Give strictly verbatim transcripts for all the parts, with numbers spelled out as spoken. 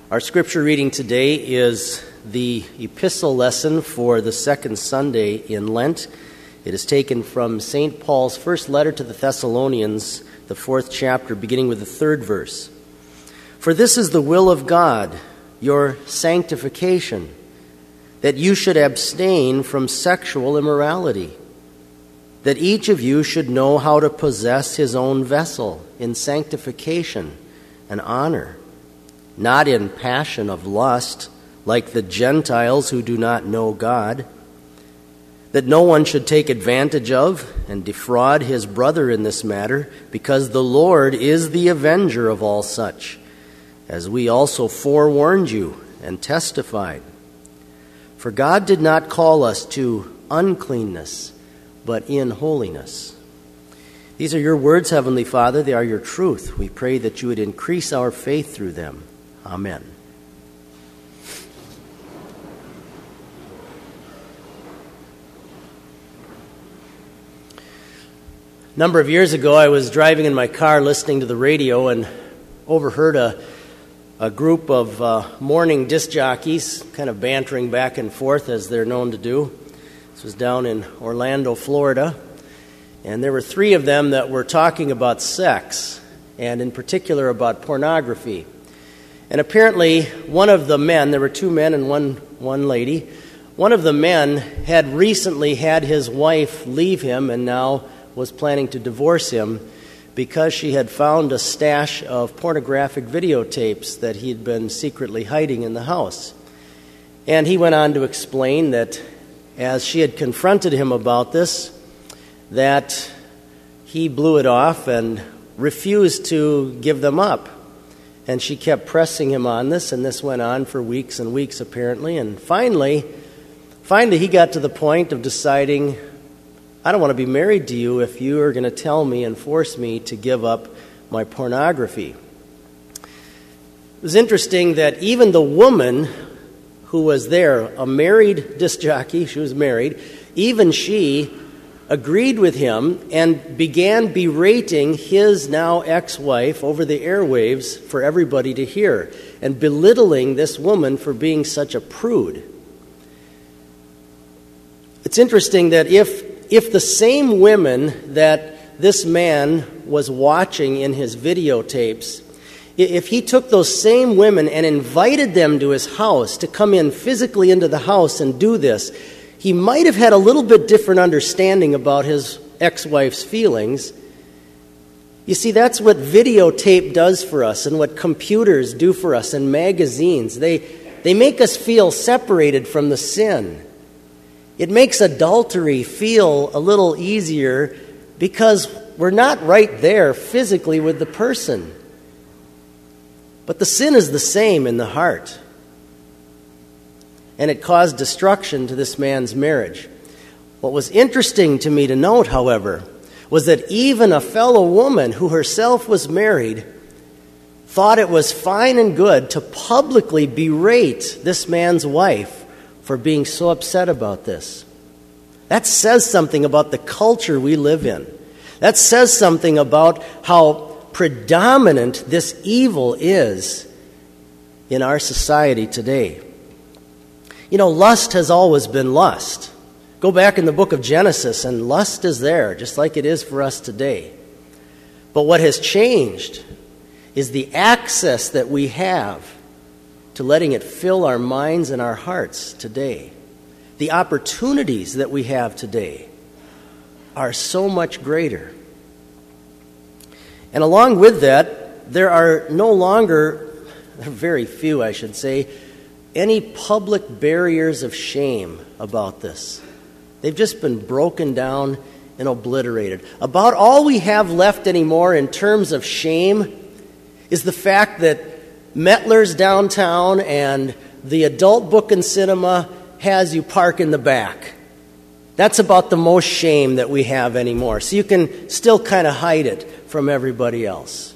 Our scripture reading today is the epistle lesson for the second Sunday in Lent. It is taken from Saint Paul's first letter to the Thessalonians, the fourth chapter, beginning with the third verse. For this is the will of God, your sanctification, that you should abstain from sexual immorality, that each of you should know how to possess his own vessel in sanctification and honor, not in passion of lust, like the Gentiles who do not know God, that no one should take advantage of and defraud his brother in this matter, because the Lord is the avenger of all such, as we also forewarned you and testified. For God did not call us to uncleanness, but in holiness. These are your words, Heavenly Father. They are your truth. We pray that you would increase our faith through them. Amen. A number of years ago, I was driving in my car listening to the radio and overheard a, a group of uh, morning disc jockeys kind of bantering back and forth as they're known to do. This was down in Orlando, Florida. And there were three of them that were talking about sex, and in particular about pornography. And apparently, one of the men, there were two men and one, one lady, one of the men had recently had his wife leave him and now was planning to divorce him because she had found a stash of pornographic videotapes that he'd been secretly hiding in the house. And he went on to explain that as she had confronted him about this, that he blew it off and refused to give them up. And she kept pressing him on this, and this went on for weeks and weeks, apparently. And finally, finally he got to the point of deciding, I don't want to be married to you if you are going to tell me and force me to give up my pornography. It was interesting that even the woman who was there, a married disc jockey, she was married, even she agreed with him and began berating his now ex-wife over the airwaves for everybody to hear, and belittling this woman for being such a prude. It's interesting that if if the same women that this man was watching in his videotapes, if he took those same women and invited them to his house to come in physically into the house and do this, he might have had a little bit different understanding about his ex-wife's feelings. You see, that's what videotape does for us and what computers do for us and magazines. They, they make us feel separated from the sin. It makes adultery feel a little easier because we're not right there physically with the person. But the sin is the same in the heart. And it caused destruction to this man's marriage. What was interesting to me to note, however, was that even a fellow woman who herself was married thought it was fine and good to publicly berate this man's wife for being so upset about this. That says something about the culture we live in. That says something about how predominant this evil is in our society today. You know, lust has always been lust. Go back in the book of Genesis, and lust is there, just like it is for us today. But what has changed is the access that we have to letting it fill our minds and our hearts today. The opportunities that we have today are so much greater. And along with that, there are no longer, very few I should say, any public barriers of shame about this. They've just been broken down and obliterated. About all we have left anymore in terms of shame is the fact that Mettler's downtown and the adult book and cinema has you park in the back. That's about the most shame that we have anymore. So you can still kind of hide it from everybody else.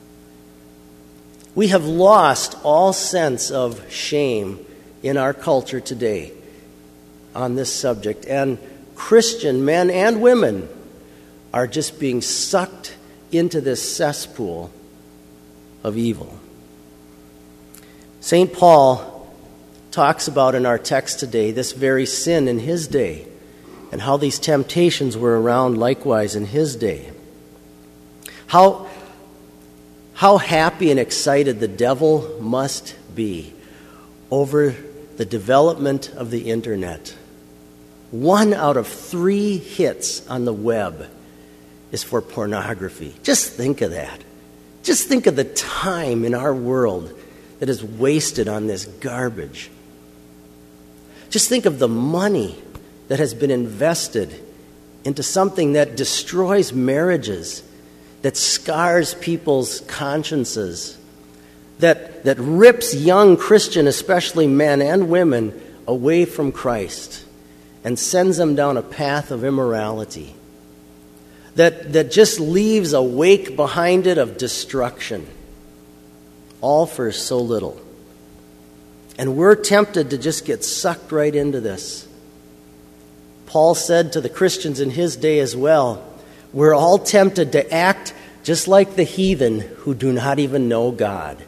We have lost all sense of shame in our culture today on this subject. And Christian men and women are just being sucked into this cesspool of evil. Saint Paul talks about in our text today this very sin in his day and how these temptations were around likewise in his day. How, how happy and excited the devil must be over the development of the internet. One out of three hits on the web is for pornography. Just think of that. Just think of the time in our world that is wasted on this garbage. Just think of the money that has been invested into something that destroys marriages, that scars people's consciences, that, that rips young Christian, especially men and women, away from Christ and sends them down a path of immorality, that, that just leaves a wake behind it of destruction, all for so little. And we're tempted to just get sucked right into this. Paul said to the Christians in his day as well, we're all tempted to act just like the heathen who do not even know God.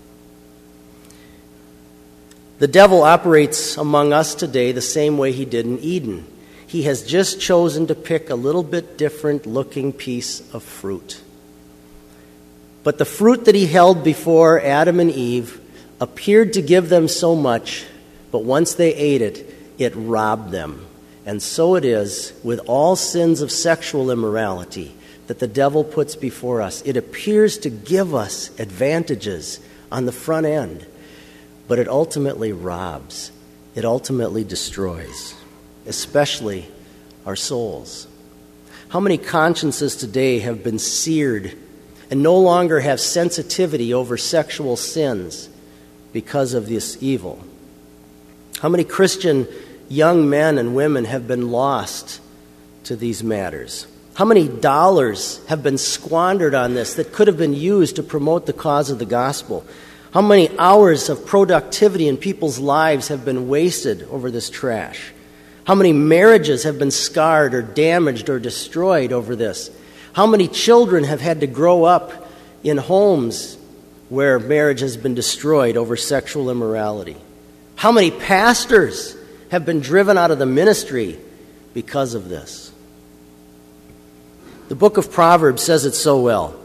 The devil operates among us today the same way he did in Eden. He has just chosen to pick a little bit different looking piece of fruit. But the fruit that he held before Adam and Eve appeared to give them so much, but once they ate it, it robbed them. And so it is with all sins of sexual immorality that the devil puts before us. It appears to give us advantages on the front end, but it ultimately robs. It ultimately destroys, especially our souls. How many consciences today have been seared and no longer have sensitivity over sexual sins because of this evil? How many Christian young men and women have been lost to these matters? How many dollars have been squandered on this that could have been used to promote the cause of the gospel? How many hours of productivity in people's lives have been wasted over this trash? How many marriages have been scarred or damaged or destroyed over this? How many children have had to grow up in homes where marriage has been destroyed over sexual immorality? How many pastors have been driven out of the ministry because of this? The book of Proverbs says it so well.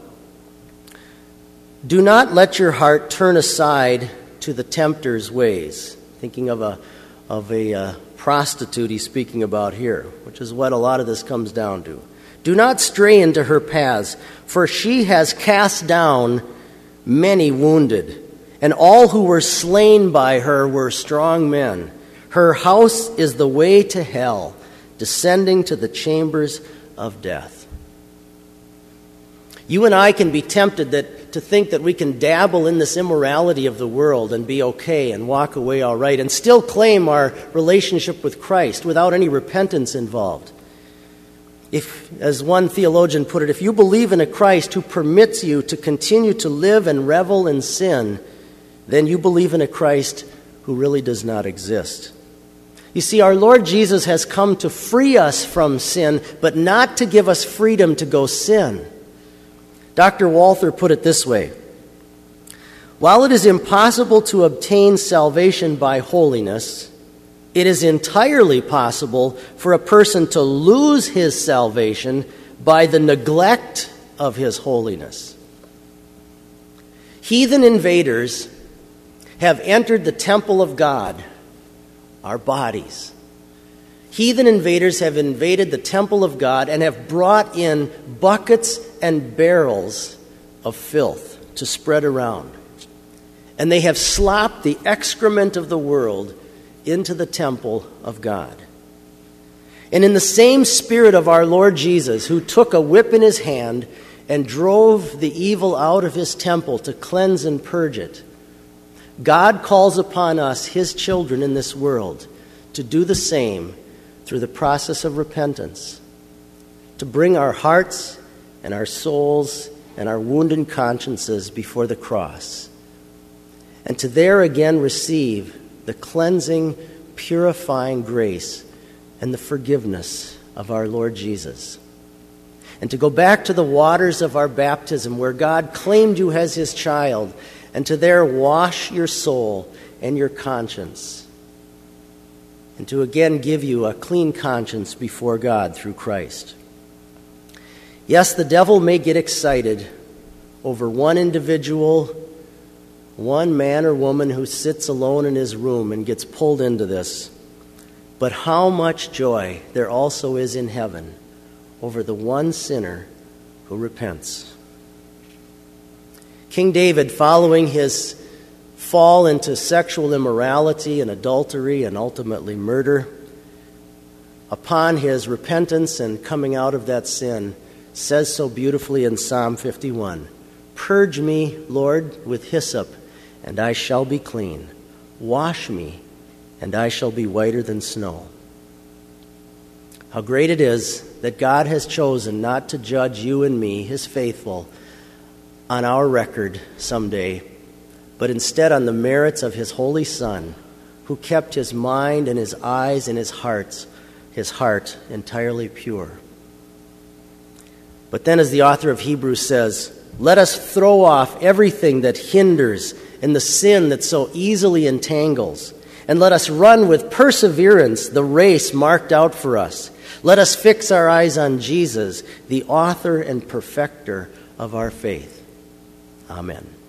Do not let your heart turn aside to the tempter's ways. Thinking of a, of a uh, prostitute he's speaking about here, which is what a lot of this comes down to. Do not stray into her paths, for she has cast down many wounded, and all who were slain by her were strong men. Her house is the way to hell, descending to the chambers of death. You and I can be tempted that, to think that we can dabble in this immorality of the world and be okay and walk away all right and still claim our relationship with Christ without any repentance involved. If, as one theologian put it, if you believe in a Christ who permits you to continue to live and revel in sin, then you believe in a Christ who really does not exist. You see, our Lord Jesus has come to free us from sin, but not to give us freedom to go sin. Doctor Walther put it this way: while it is impossible to obtain salvation by holiness, it is entirely possible for a person to lose his salvation by the neglect of his holiness. Heathen invaders have entered the temple of God, our bodies. Heathen invaders have invaded the temple of God and have brought in buckets and barrels of filth to spread around. And they have slopped the excrement of the world into the temple of God. And in the same spirit of our Lord Jesus, who took a whip in his hand and drove the evil out of his temple to cleanse and purge it, God calls upon us, his children in this world, to do the same through the process of repentance, to bring our hearts and our souls and our wounded consciences before the cross, and to there again receive the cleansing, purifying grace and the forgiveness of our Lord Jesus. And to go back to the waters of our baptism where God claimed you as his child and to there wash your soul and your conscience, and to again give you a clean conscience before God through Christ. Yes, the devil may get excited over one individual, one man or woman who sits alone in his room and gets pulled into this. But how much joy there also is in heaven over the one sinner who repents. King David, following his fall into sexual immorality and adultery and ultimately murder, upon his repentance and coming out of that sin, says so beautifully in Psalm fifty-one, "Purge me, Lord, with hyssop, and I shall be clean. Wash me, and I shall be whiter than snow." How great it is that God has chosen not to judge you and me, his faithful, on our record someday, but instead on the merits of his holy Son, who kept his mind and his eyes and his hearts, his heart entirely pure. But then, as the author of Hebrews says, let us throw off everything that hinders and the sin that so easily entangles, and let us run with perseverance the race marked out for us. Let us fix our eyes on Jesus, the author and perfecter of our faith. Amen.